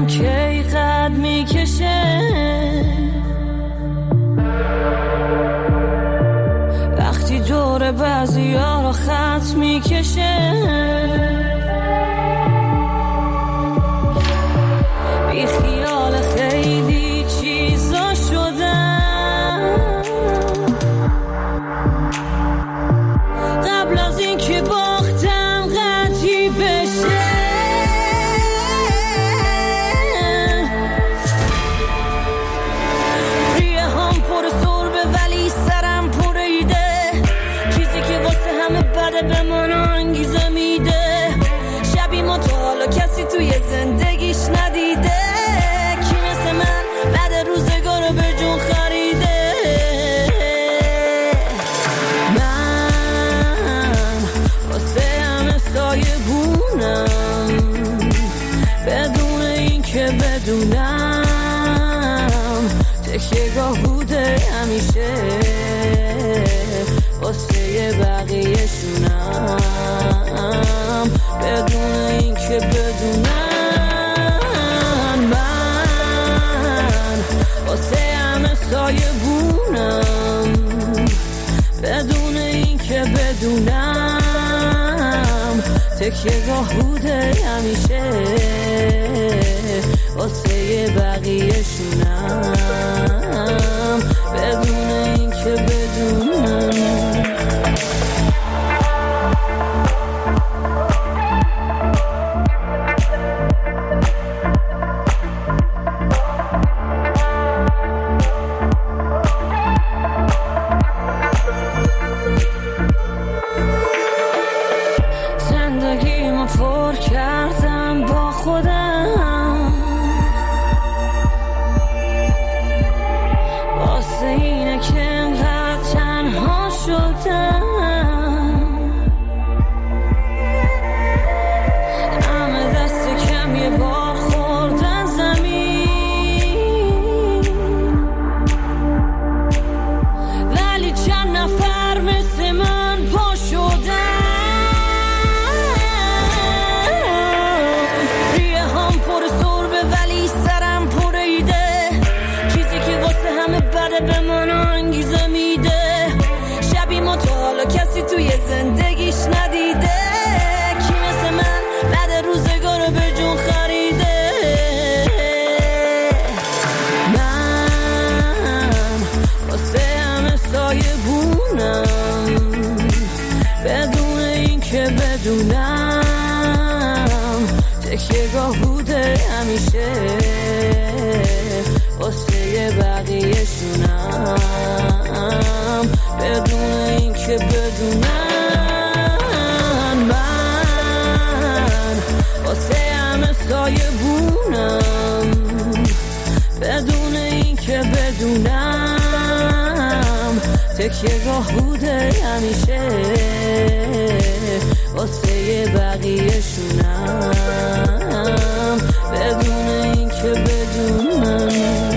کی قد میکشه وقتی دور بعضی ها رو خط میکشه بی خیال خیلی چیزا شدم قبل از این که باختم قطعی بشه ریه هم پر سربه ولی سرم پریده چیزی که واسه همه بده به من انگیزه میده شبی ما تا حالا کسی توی زندگیش ندیده کی مثل من بعد روزگار رو به جون خریده من واسه همه سایه بونم بدون این که بدونم تکیه‌گاه بوده همیشه واسه بقیه شونم بدون این که بدونم من واسه همه سایه بونم بدون این که بدونم تکیه‌گاه بوده همیشه واسه بقیه شونم بدون این که بدونم زندگیمو پر کردم با خودم واسه اینه که انقدر تنها شدم همه دست کم یه بار خوردن زمین ولی چند نفر مثل من پا شدن ریه هم پر سربه ولی سرم پریده چیزی که واسه همه بده به من انگیزه میده شبی ما تا حالا کسی توی زندگیش ندیده کی مثل من بعد روزگار رو به جون خریده من واسه همه سایه بونم بدون این که بدونم تکیه‌گاه بوده همیشه واسه بقیه شونم بدون این که بدونم من واسه همه سایه بونم بدون این که بدونم تکیه‌گاه بوده همیشه واسه بقیه شونم بدون این که بدونم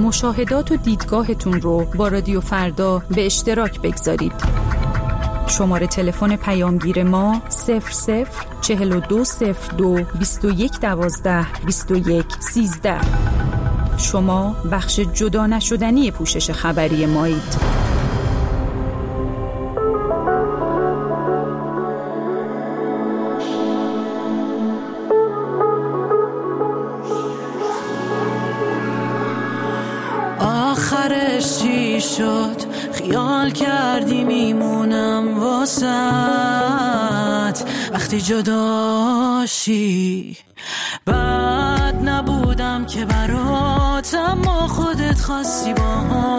مشاهدات و دیدگاهتون رو با رادیو فردا به اشتراک بگذارید. شماره تلفن پیامگیر ما 004202 2112 2113. شما بخش جدا نشدنی پوشش خبری مایید. آخرش چی شد؟ خیال کردی میمونم واسط وقتی جداشی. بد نبودم که برات، اما خودت خواستی با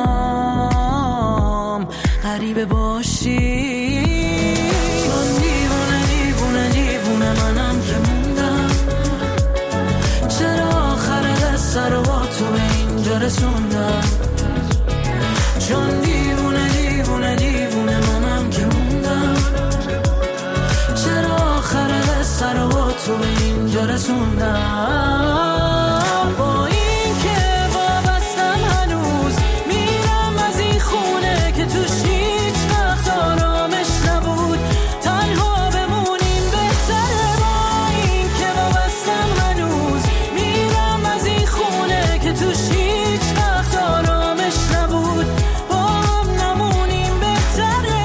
هم غریبه باشی. چون دیوونه دیوونه دیوونه منم که موندم، چرا آخر قصه رو با تو به اینجا رسوندم. چون دیوونه دیوونه دیوونه منم که موندم، چرا آخر قصه رو با تو به اینجا رسوندم. با این که وابستم هنوز میرم از این خونه که توش هیچ وقت آرامش نبود، تنها بمونیم بهتره. با این که وابستم هنوز میرم از این خونه که توش هیچ وقت آرامش نبود، با هم نمونیم بهتره.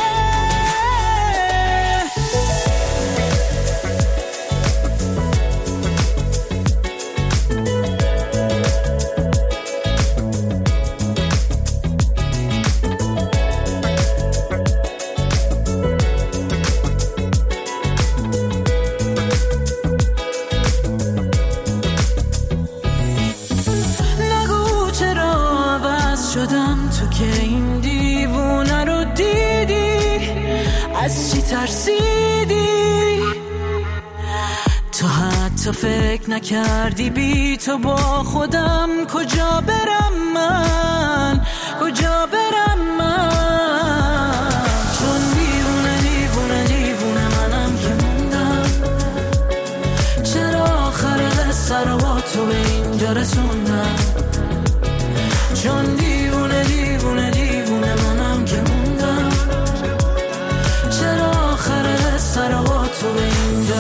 نگو چرا عوض شدم، تو که این دیوونه رو دیدی، از چی ترسیدی؟ تو حتی فکر نکردی بی تو با خودم کجا برم من، کجا برم من. چون دیوونه دیوونه دیوونه منم که موندم، چرا آخر قصه رو با تو به اینجا رسوندم. چون دیوونه دیوونه دیوونه منم که موندم، چرا آخر قصه رو با تو به اینجا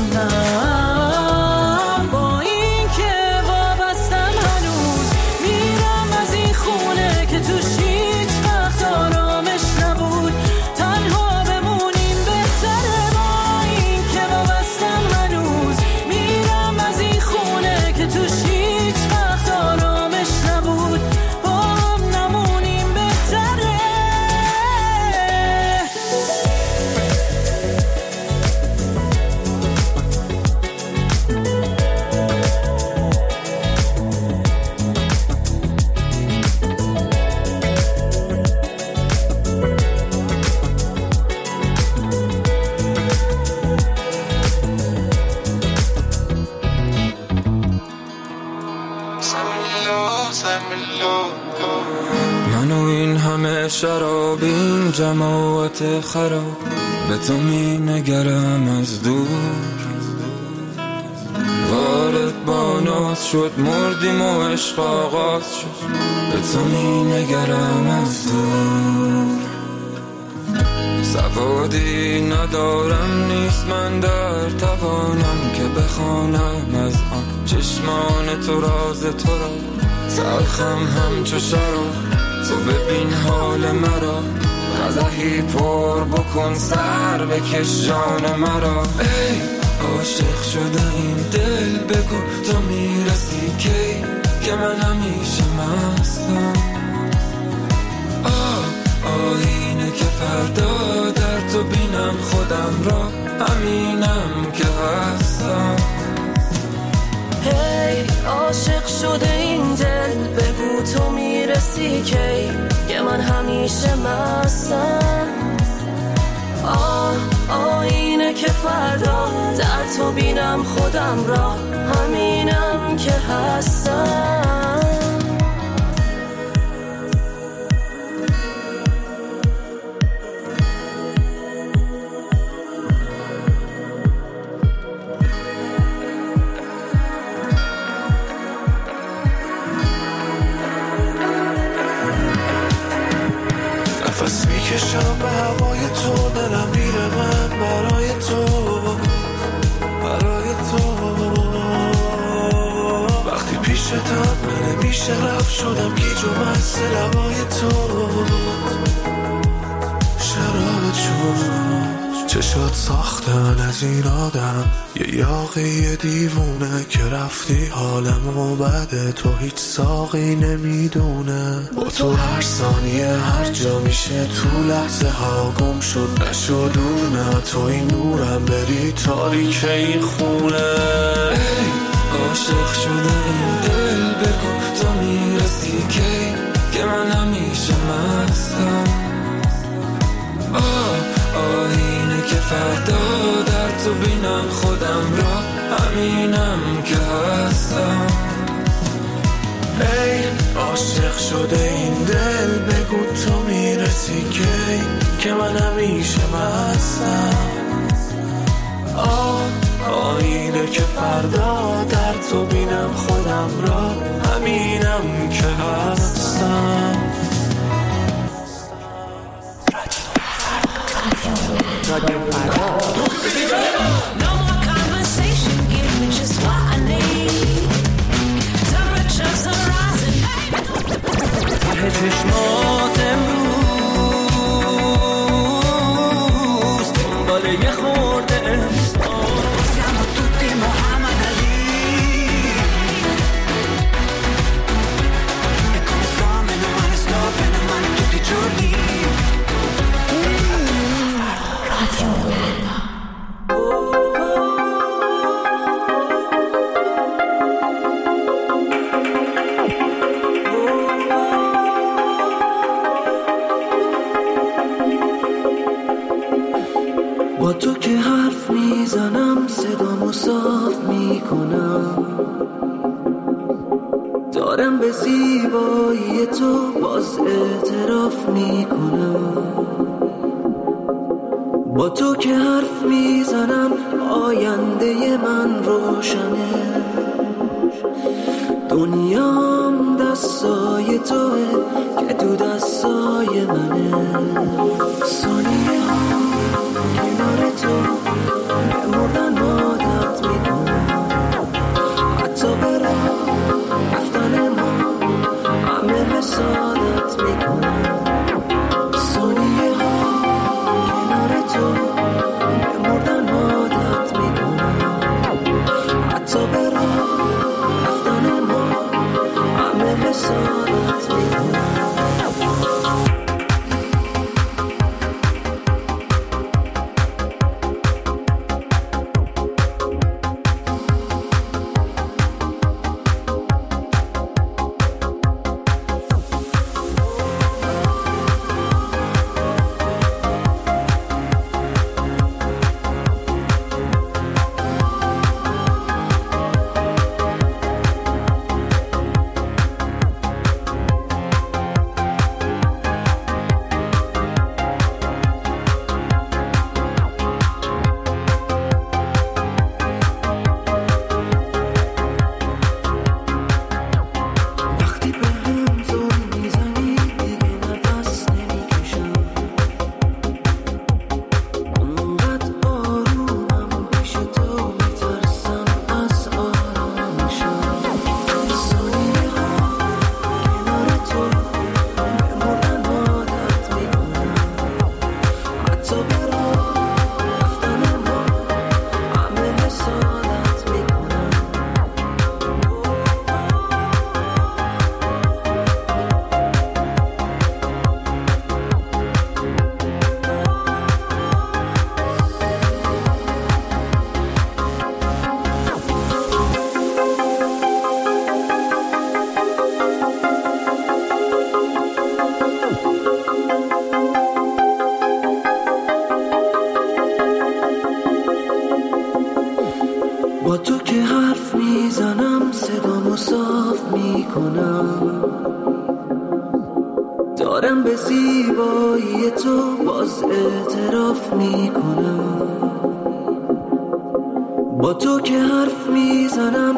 رسوندم. با این که وابستم هنوز میرم از این خونه که توش هیچ وقت آرامش نبود، تنها بمونیم بهتره. با این که وابستم هنوز میرم از این خونه که توش هیچ وقت آرامش نبود، با هم نمونیم بهتره. منو این همه شراب، این جماعت خراب، به تو می نگرم از دور. وارد با ناز شد مردیم و عشق آغاز شد، به تو می نگرم از دور. سوادی ندارم نیست من در توانم که بخوانم از آن چشمان تو راز تو را. تلخم همچو شراب، تو ببین حال مرا، قدحی پر بکن سر بکش جان مرا. ای عاشق شده این دل، بگو تو میرسی کی که من همیشه مستم. آینه که فردا در تو بینم خودم را، همینم که هستم. هی عاشق شده این دل، بگو تو میرسی کی که من همیشه مستم. آینه که فردا در تو بینم خودم را، همینم که هستم. میکشم به هوای تو، دلم میره من برای تو، برای تو. وقتی پیشتم نمیشه رفت، شدم گیج و مست لبای تو. شراب چشات ساختن از این آدم، یه یاقی دیوونه که رفتی حالمو بده. تو هیچ ساقی نمیدونه، با تو هر ثانیه هر جا میشه تو لحظه ها گم شد نشدونه. تو این نورم بری تاریک این خونه. عاشق شده این دل، بگو تا میرسی که من همیشه مستم. آینه که فردا در تو بینم خودم را، همینم که هستم. ای عاشق شده این دل، بگو تو میرسی که من همیشه مستم. آینه که فردا در تو بینم خودم را، همینم که هستم. No more conversation, give me just what I need. Temperatures are rising. ته چشمات امروز دنبال یه خورده siamo tutti Muhammad Ali. E come sto, meno male tutti i giorni. با تو که حرف میزنم صدامو صاف میکنم، دارم به زیبایی تو باز اعتراف میکنم. با تو که حرف میزنم آینده من روشنه، دنیام دستای توه که تو دستای منه. ثانیه ها کنار تو بمردن عادت میکنم، حتی به راه رفتن ما همه حسادت میکنم. ثانیه ها کنار تو بمردن عادت میکنم، حتی به راه رفتن ما همه حسادت میکنم. با تو که حرف میزنم صدامو صاف میکنم، دارم به زیبایی تو باز اعتراف میکنم. با تو که حرف میزنم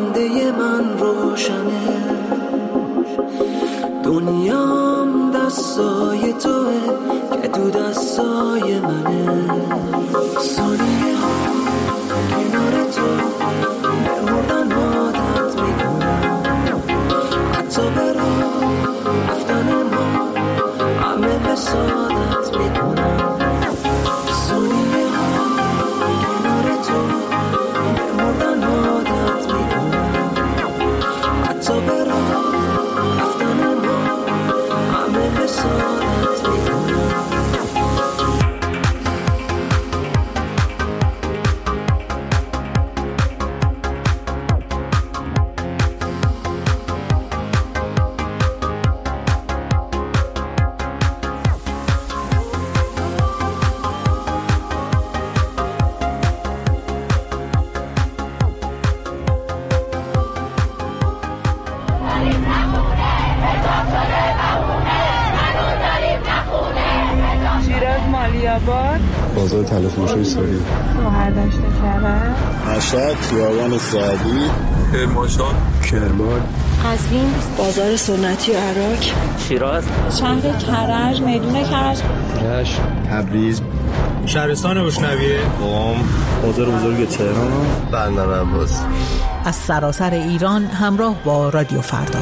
آینده من روشنه، دنیام دست سایه توه که تو دستای منه. ثانیه ها کنار تو بمردن عادت میکنم، حتی به راه رفتن ما همه حسادت میکنم. ثانیه ها کنار تو بمردن عادت میکنم، حتی به راه رفتن ما همه حسادت میکنم. بازار تلفروشی ساری، شوهر داشته کرد، مشهد، خیابان سعدی، کرمانشاه، کرمان، قزوین، بازار سنتی عراق، شیراز، شهر کرج، میدون کرج، رشت، تبریز، شهرستان روشنویه، قم، بازار بزرگ تهران، بندر عباس. از سراسر ایران همراه با رادیو فردا.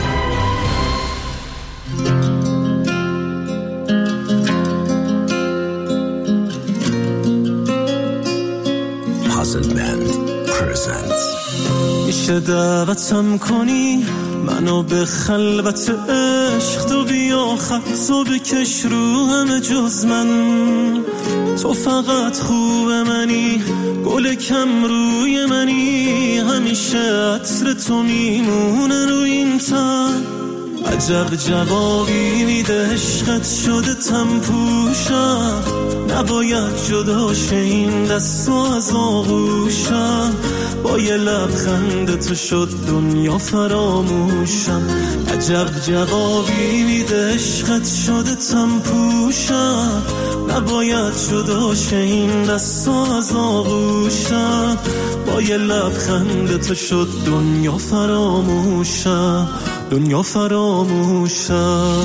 میشه دعوتم کنی منو به خلوت عشق، تو بیا خطو بکش رو همه جز من. تو فقط خوب منی، گل کم روی منی، همیشه عطر تو میمونه روی این تن. عجب جوابی میده عشقت شده تم پوشم، نباید جدا شه این دستو از آغوشم. با یه لبخند تو شد دنیا فراموشم. عجب جوابی میده عشقت شده تم پوشم، نباید جدا شه این دستو از آغوشم. با یه لبخند تو شد دنیا فراموشم، دنیا فراموشم.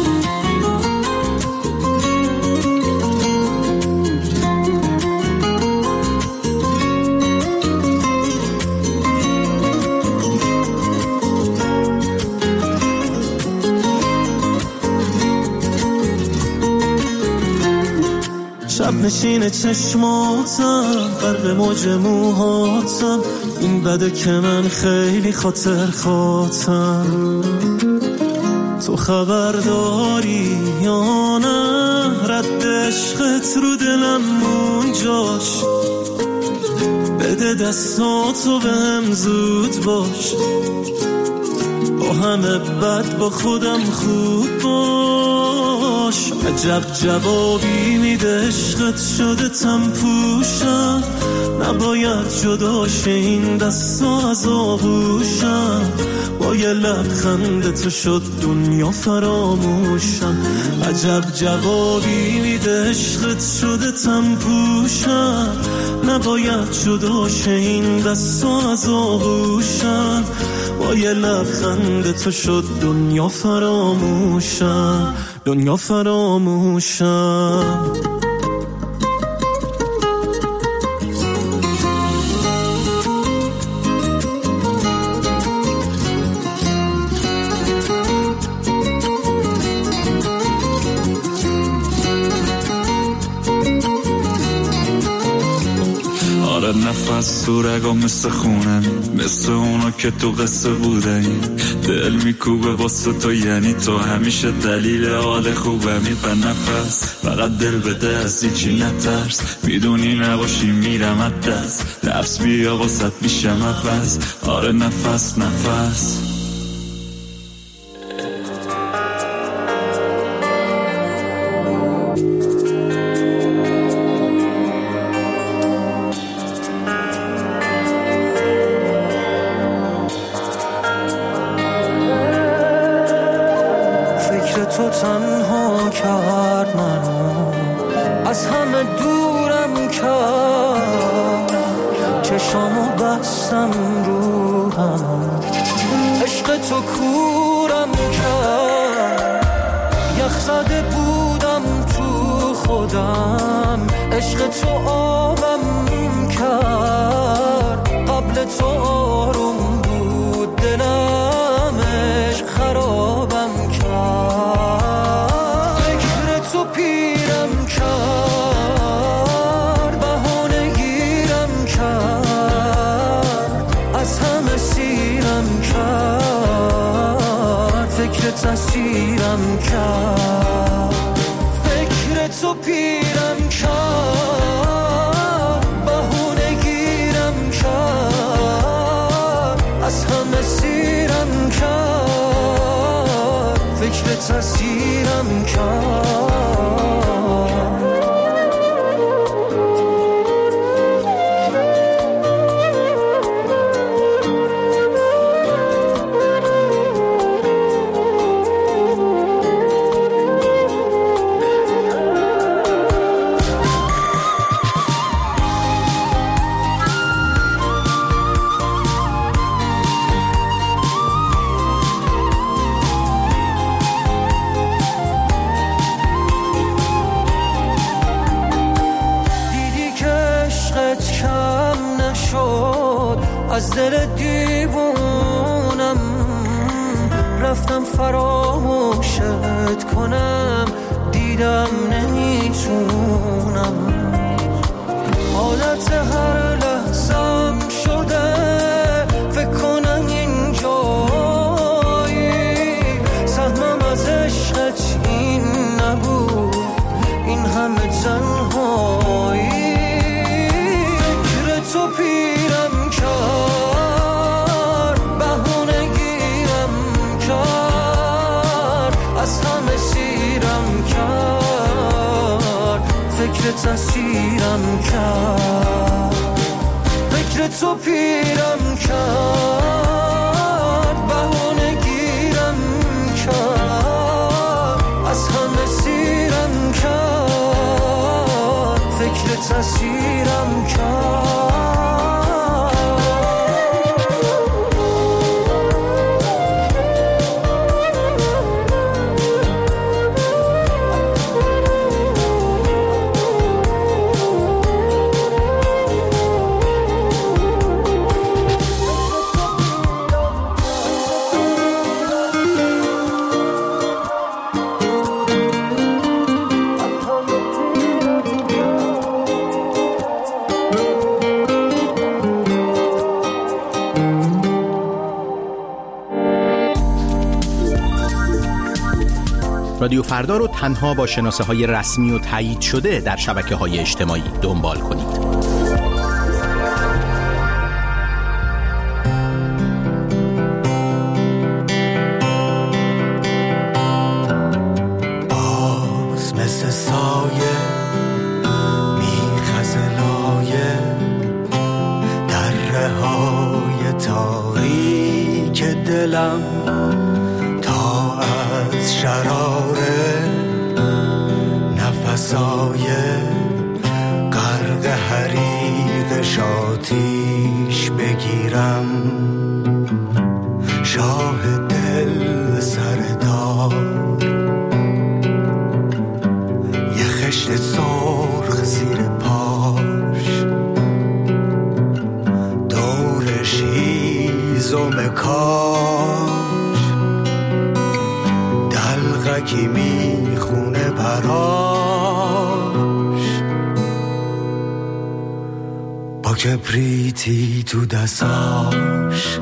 شب نشین چشماتم، غرق موج موهاتم، این بده که من خیلی خاطر خاطم. تو خبر داری یا نه رد عشقت رو دلم اونجاش؟ بده دستاتو بهم زود باش، با همه بد با خودم خوب باش. عجب جوابی میده عشقت شده تم پوشم، نباید جدا شه این دستا از آغوشم. با یه لبخند تو شد دنیا فراموشم. عجب جوابی میده عشقت شده تم پوشم، نباید جدا شه این دستا از آغوشم. با یه لبخند تو شد دنیا فراموشم، دنیا فراموشم. نفس تو رگا مثل خونم، مثل اونا که تو قصه بودن. دل میکوبه واسه تو، یعنی تو همیشه دلیل حال خوبمی. به نفس فقط دل بده، از هیچی نترس، میدونی نباشی میرم از دست. لفظ بیا واسط میشم عوض، آره نفس نفس. تو تنها کرد منو، از همه دورم کرد. چشامو بستم رو هم، عشق تو کورم کرد. یخ زده بود بودم، عشق تو آبم کرد، قبل تو آروم بود دلم، عشق خرابم کرد، فکر تو پیرم کرد، بهانه گیرم کرد، از همه سیرم کرد، فکر تسیرم کرد، فکر تو پیرم کرد، بهونه گیرم کرد، از همه سیرم کرد، فکر تسیرم کرد. از دل دیوونم رفتم فراموشت کنم، دیدم نمیتونم، حالت هر لحظم شده فکر کنم اینجایی، سهمم از عشقت این نبود، این همه تنهایی، فکر تو پیرم کرد، بهونه گیرم کرد، از همه سیرم کرد، فکر تسیرم کرد، فکر تو پیرم کرد، بهونه گیرم کرد، از همه سیرم کرد، فکر تسیرم کرد. رادیو فردا رو تنها با شناسه‌های رسمی و تایید شده در شبکه‌های اجتماعی دنبال کنید. باز مثل سایه میخزه لایه دره‌های تاریک دلم، تا از شرار نفسای غرق حریق شاتیش بگیرم، شاه دل سردار یه خشت سرخ زیر پاش، دورش هیزم کاش، دلغکی میخونه براش، با کبریتی تو دستاش.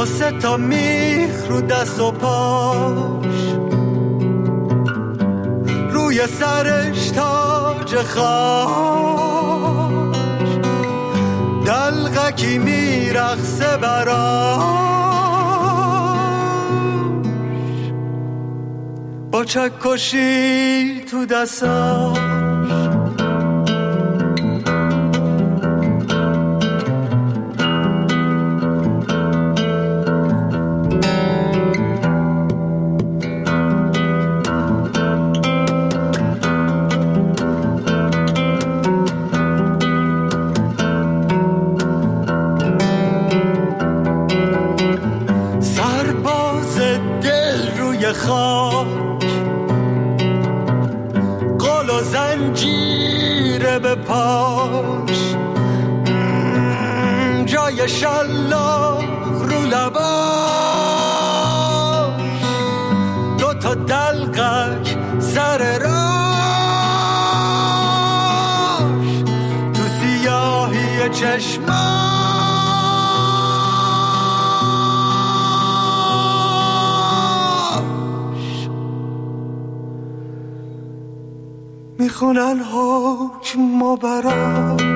با 3 تا میخ رو دست و پاش، روی سرش تاج خاش، دلغکی میرقصه براش، با چکشی تو دستاش. خاک قل و زنجیره به پاش، جای شلاق رو لباش، 2 تا دلقک سر راش، تو سیاهی چشماش. میخونن حکم ما براش،